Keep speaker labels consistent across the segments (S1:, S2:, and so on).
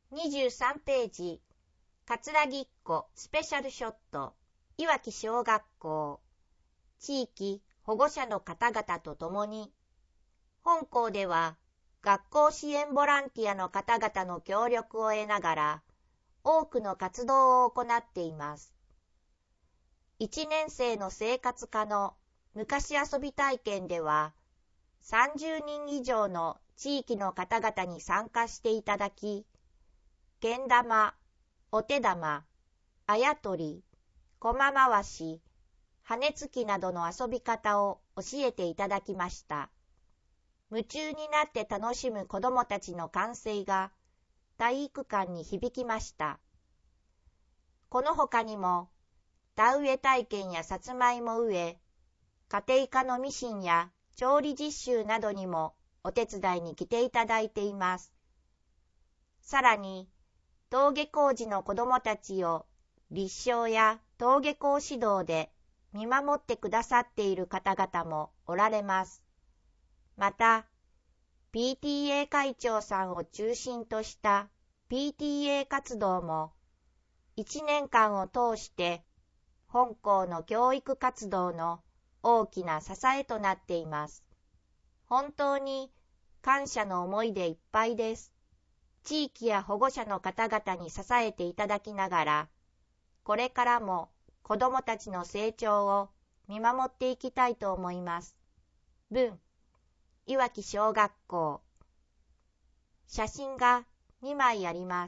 S1: 23ページ、葛城っ子スペシャルショット、いわき小学校、地域保護者の方々と共に、本校では学校支援ボランティアの方々の協力を得ながら、多くの活動を行っています。1年生の生活科の昔遊び体験では、30人以上の地域の方々に参加していただき、けん玉、お手玉、あやとり、こま回し、羽つきなどの遊び方を教えていただきました。夢中になって楽しむ子どもたちの歓声が体育館に響きました。この他にも、田植え体験やさつまいも植え、家庭科のミシンや調理実習などにもお手伝いに来ていただいています。さらに、登下校時の子どもたちを立正や登下校指導で見守ってくださっている方々もおられます。また、PTA 会長さんを中心とした PTA 活動も1年間を通して本校の教育活動の大きな支えとなっています。本当に感謝の思いでいっぱいです。地域や保護者の方々に支えていただきながら、これからも子どもたちの成長を見守っていきたいと思います。文、いわき小学校。写真が2枚あります。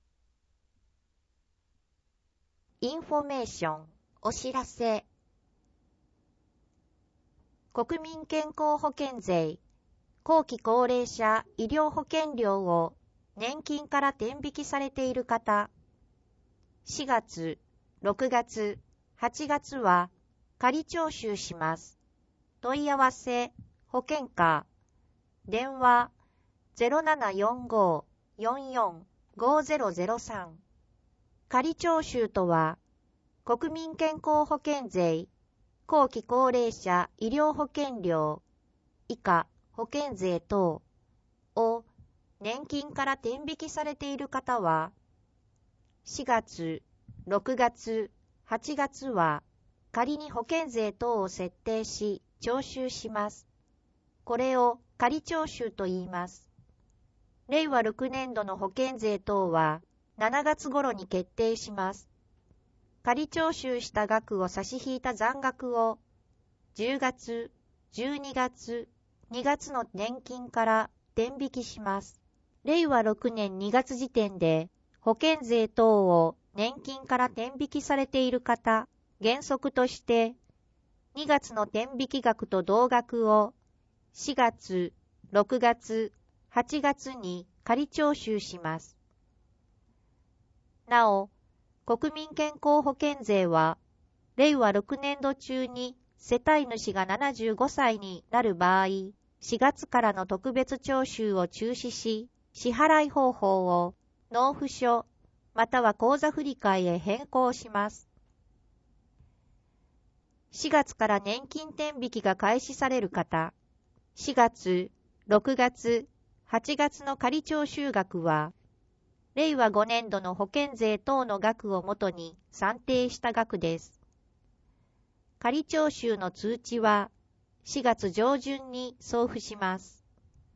S1: インフォメーション、お知らせ。国民健康保険税、後期高齢者医療保険料を年金から転引きされている方、4月、6月、8月は仮徴収します。問い合わせ、保険課、電話 0745-445003。仮徴収とは、国民健康保険税、後期高齢者医療保険料、以下保険税等を年金から転引きされている方は、4月、6月、8月は仮に保険税等を設定し徴収します。これを仮徴収と言います。令和6年度の保険税等は7月頃に決定します。仮徴収した額を差し引いた残額を10月、12月、2月の年金から転引きします。令和6年2月時点で保険税等を年金から転引きされている方、原則として2月の転引き額と同額を4月、6月、8月に仮徴収します。なお、国民健康保険税は、令和6年度中に世帯主が75歳になる場合、4月からの特別徴収を中止し、支払い方法を納付書または口座振替へ変更します。4月から年金転引きが開始される方、4月、6月、8月の仮徴収額は、令和5年度の保険税等の額をもとに算定した額です。仮徴収の通知は4月上旬に送付します。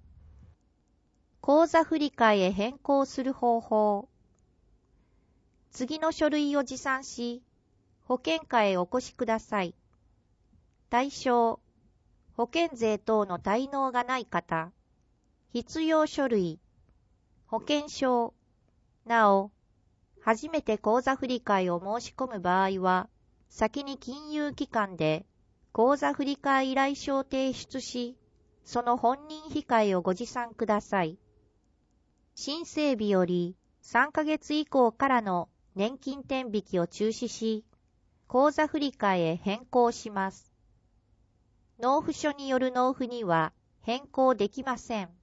S1: 口座振替へ変更する方法。次の書類を持参し、保険課へお越しください。対象、保険税等の滞納がない方、必要書類、保険証。なお、初めて口座振替を申し込む場合は、先に金融機関で口座振替依頼書を提出し、その本人控えをご持参ください。申請日より3ヶ月以降からの年金転引きを中止し、口座振替へ変更します。納付書による納付には変更できません。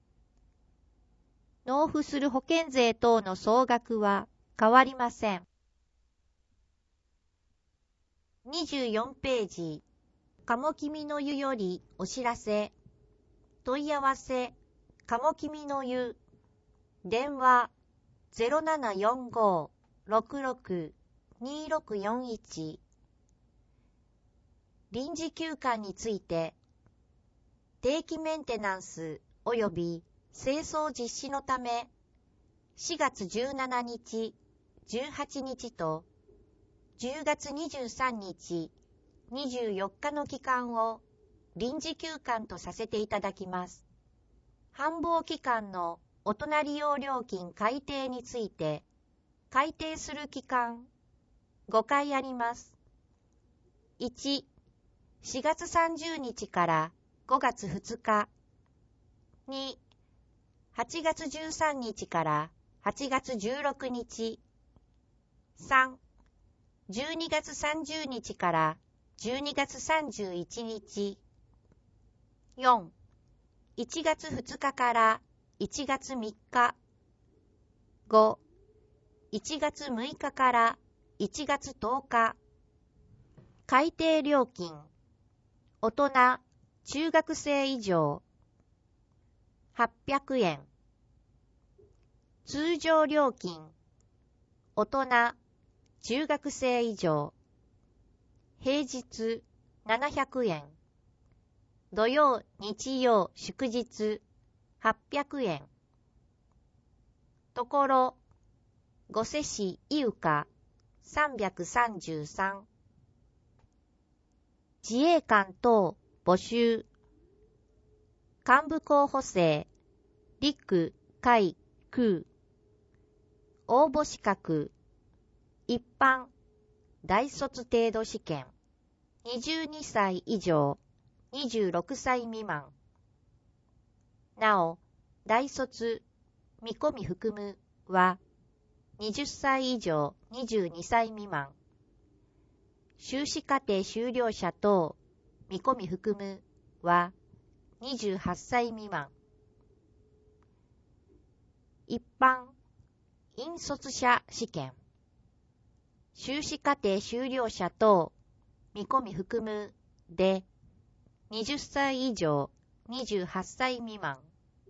S1: 納付する保険税等の総額は変わりません。24ページ、鴨君の湯よりお知らせ。問い合わせ、鴨君の湯。電話 0745-66-2641。臨時休館について、定期メンテナンス及び清掃実施のため、4月17日、18日と10月23日、24日の期間を臨時休館とさせていただきます。繁忙期間の大人利用料金改定について、改定する期間、5回あります。1、4月30日から5月2日。2、8月13日から8月16日。3、12月30日から12月31日。4、1月2日から1月3日。5、1月6日から1月10日。改定料金。大人、中学生以上。800円。通常料金。大人、中学生以上。平日、700円。土曜、日曜、祝日、800円。ところ、御所市伊予香、333。自衛官等募集。幹部候補生、陸、海、空。応募資格、一般、大卒程度試験。22歳以上、26歳未満。なお、大卒、見込み含むは、20歳以上、22歳未満。修士課程修了者等、見込み含むは、28歳未満。一般、引率者試験。修士課程修了者等、見込み含むで、20歳以上、28歳未満。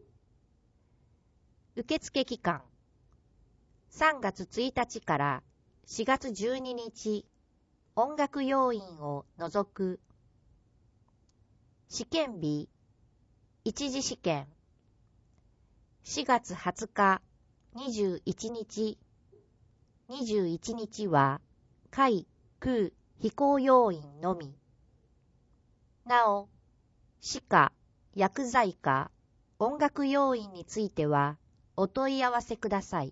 S1: 受付期間。3月1日から4月12日、音楽要員を除く。試験日、一次試験。4月20日、21日。21日は、海、空、飛行要員のみ。なお、歯科、薬剤科、音楽要員については、お問い合わせください。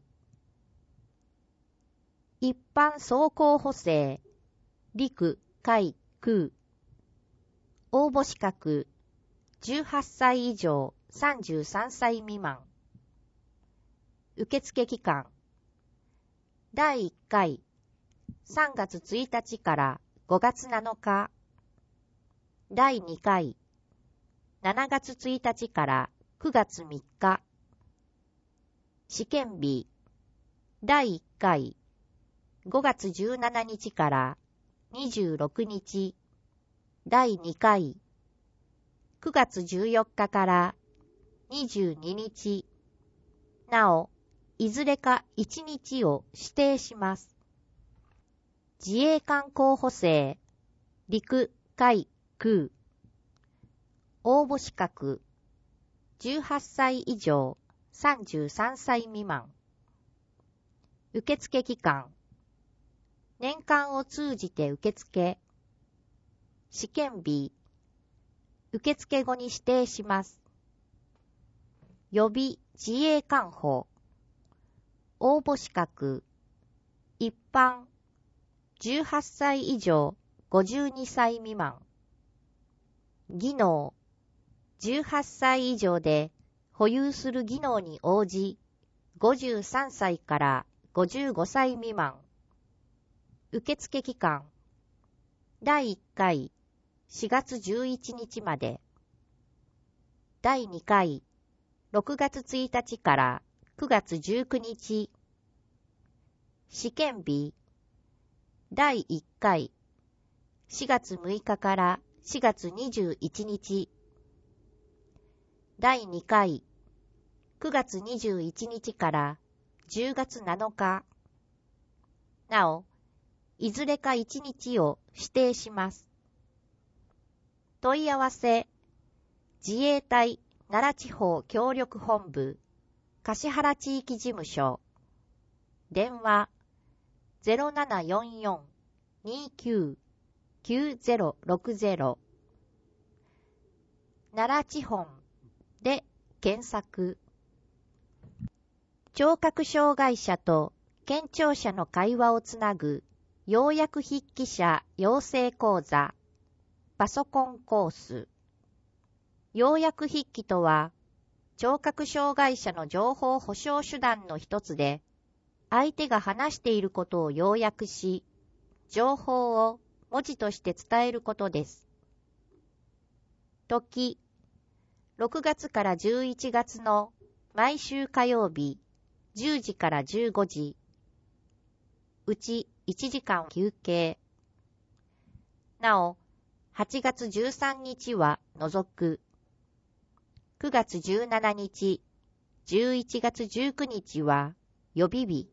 S1: 一般総候補生、陸、海、空。応募資格、18歳以上、33歳未満。受付期間、第1回、3月1日から5月7日。第2回、7月1日から9月3日。試験日、第1回、5月17日から26日。第2回、9月14日から22日。なお、いずれか1日を指定します。自衛官候補生、陸、海、空。応募資格、18歳以上、33歳未満。受付期間、年間を通じて受付。試験日、受付後に指定します。予備自衛官補。応募資格、一般、18歳以上、52歳未満。技能、18歳以上で保有する技能に応じ、53歳から55歳未満。受付期間、第1回、4月11日まで。第2回、6月1日から9月19日。試験日、第1回、4月6日から4月21日。第2回、9月21日から 10月7日。なお、いずれか1日を指定します。問い合わせ、自衛隊奈良地方協力本部、橿原地域事務所、電話 0744-29-9060 奈良地本で検索。聴覚障害者と健聴者の会話をつなぐ要約筆記者養成講座パソコンコース。要約筆記とは、聴覚障害者の情報保障手段の一つで、相手が話していることを要約し、情報を文字として伝えることです。時、6月から11月の毎週火曜日、10時から15時、うち1時間休憩。なお、8月13日は除く。9月17日、11月19日は予備日。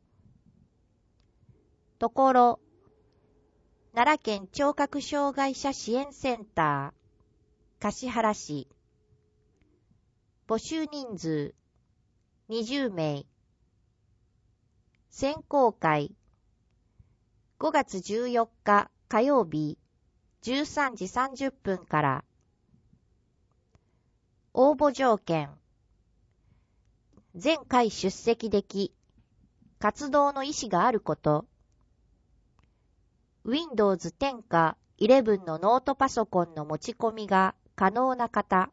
S1: ところ、奈良県聴覚障害者支援センター、橿原市。募集人数、20名。選考会、5月14日火曜日、13時30分から。応募条件。全回出席でき、活動の意思があること。Windows 10か11のノートパソコンの持ち込みが可能な方。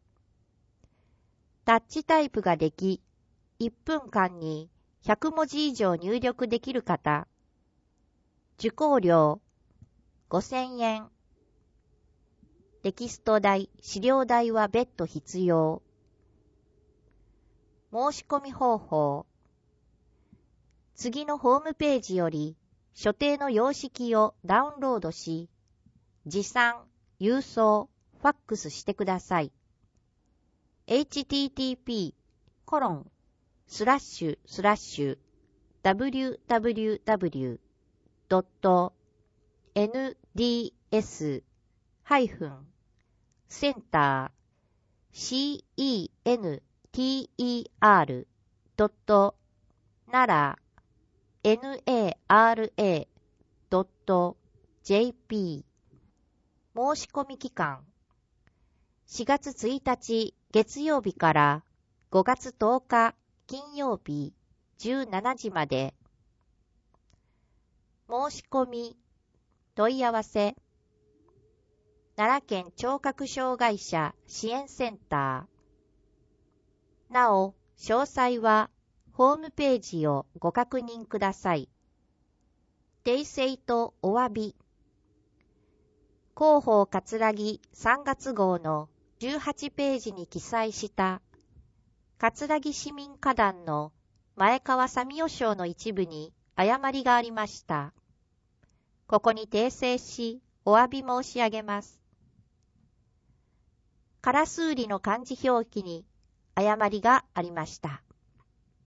S1: タッチタイプができ、1分間に100文字以上入力できる方。受講料5000円。テキスト代、資料代は別途必要。申し込み方法。次のホームページより所定の様式をダウンロードし、持参、郵送、ファックスしてください。
S2: http://www.center-center-nara.jp
S1: 申し込み期間。4月1日月曜日から5月10日金曜日17時まで。申し込み、問い合わせ。奈良県聴覚障害者支援センター。なお、詳細はホームページをご確認ください。訂正とお詫び。広報葛城3月号の18ページに記載した葛城市民歌壇の前川三代賞の一部に誤りがありました。ここに訂正しお詫び申し上げます。カラスウリの漢字表記に誤りがありました。